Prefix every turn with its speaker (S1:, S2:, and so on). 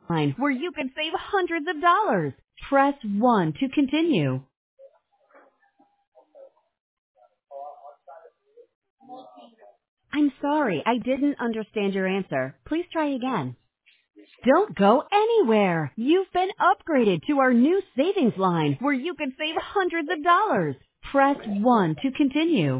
S1: line where you can save hundreds of dollars. Press 1 to continue. I'm sorry, I didn't understand your answer. Please try again. Don't go anywhere. You've been upgraded to our new savings line where you can save hundreds of dollars. Press 1 to continue.